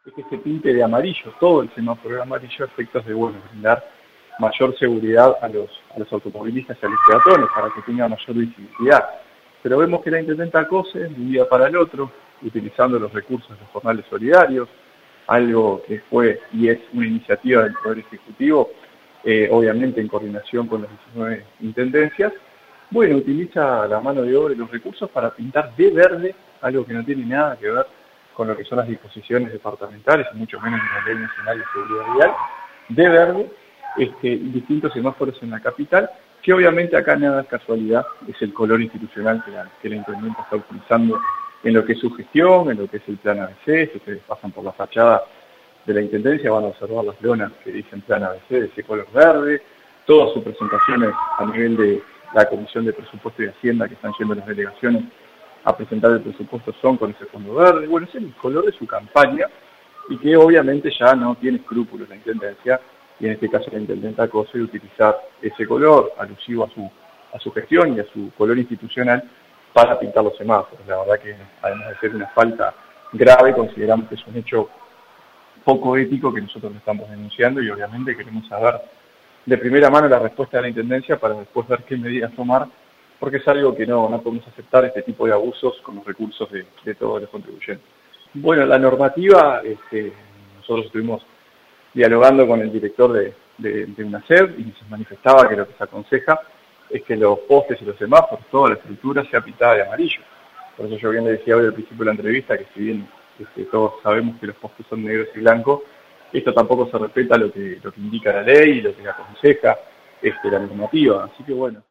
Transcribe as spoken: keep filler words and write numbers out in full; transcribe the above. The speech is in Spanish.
es que se pinte de amarillo, todo el semáforo de amarillo, a efectos de, bueno, brindar mayor seguridad a los, a los automovilistas y a los peatones para que tengan mayor visibilidad. Pero vemos que la intendenta Cose, de un día para el otro, utilizando los recursos de los jornales solidarios, algo que fue y es una iniciativa del Poder Ejecutivo, eh, obviamente en coordinación con las diecinueve intendencias, bueno, utiliza la mano de obra y los recursos para pintar de verde algo que no tiene nada que ver con lo que son las disposiciones departamentales, y mucho menos en la Ley Nacional de Seguridad Vial, de verde, este, distintos semáforos en la capital, que obviamente acá nada es casualidad, es el color institucional que la, que la intendenta está utilizando en lo que es su gestión, en lo que es el plan A B C. Si ustedes pasan por la fachada de la intendencia van a observar las lonas que dicen plan A B C de ese color verde, todas sus presentaciones a nivel de la Comisión de Presupuesto y Hacienda que están yendo las delegaciones a presentar el presupuesto son con ese fondo verde. Bueno, ese es el color de su campaña y que obviamente ya no tiene escrúpulos la intendencia, y en este caso la intendenta Cose, de utilizar ese color alusivo a su, a su gestión y a su color institucional para pintar los semáforos. La verdad que además de ser una falta grave, consideramos que es un hecho poco ético que nosotros le estamos denunciando, y obviamente queremos saber de primera mano la respuesta de la intendencia para después ver qué medidas tomar, porque es algo que no, no podemos aceptar, este tipo de abusos con los recursos de, de todos los contribuyentes. Bueno, la normativa, este, nosotros estuvimos dialogando con el director de, de, de UNACEB y se manifestaba que lo que se aconseja es que los postes y los semáforos, toda la estructura sea pintada de amarillo. Por eso yo bien le decía hoy al principio de la entrevista que si bien este, todos sabemos que los postes son negros y blancos, esto tampoco se respeta lo que, lo que indica la ley y lo que aconseja este, la normativa. Así que bueno.